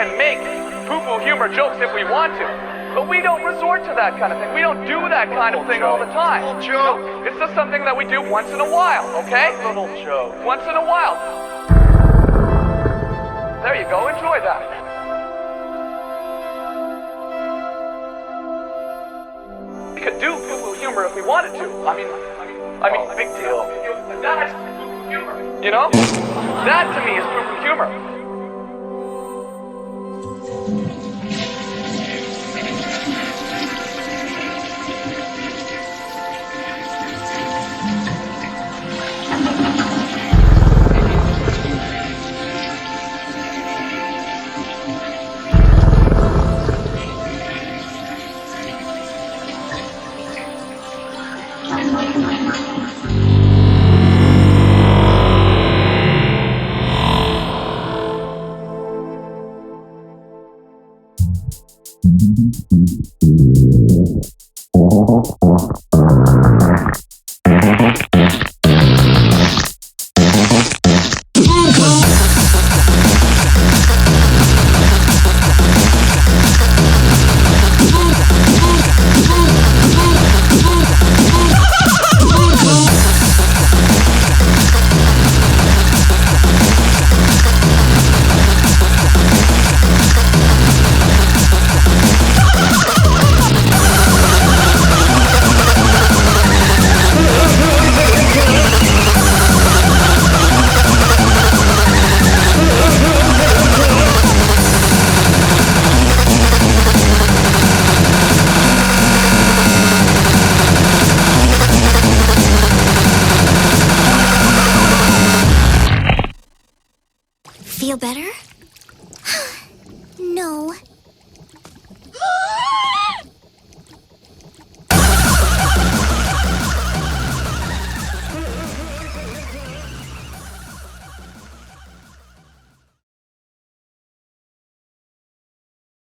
can make poo-poo humor jokes if we want to, but we don't resort to that kind of thing. We don't do that kind of thing all the time. Little joke. No, it's just something that we do once in a while, okay? Little joke. Once in a while. There you go, enjoy that. We could do poo-poo humor if we wanted to. I mean, big deal. That's poo-poo humor. You know? That to me is poo-poo humor.